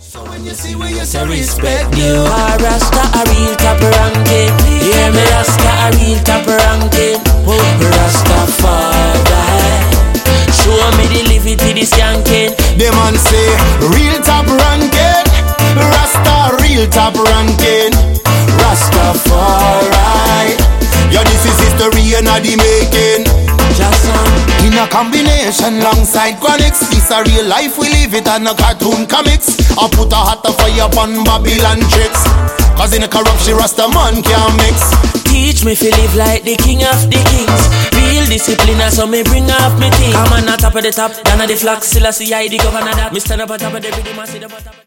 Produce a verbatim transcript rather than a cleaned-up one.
So when you see where you say respect you, ah, Rasta a real top ranking. Yeah, me Rasta a real top ranking. Oh, Rastafari, show me the live it to the skanking. the man say real top ranking. Rasta real top ranking. Rastafari, yeah, this is history and the making. In a combination alongside Chronixx, it's a real life we live it and a cartoon comics. I put a hot fire upon Babylon tricks, cause in a corruption Rasta man can't mix. Teach me to live like the king of the kings. Real discipline so me bring up me thing. Come on, top of the top, down at the flag, still I see I the governor that. Me stand up on top of the rhythm, I see the bottom.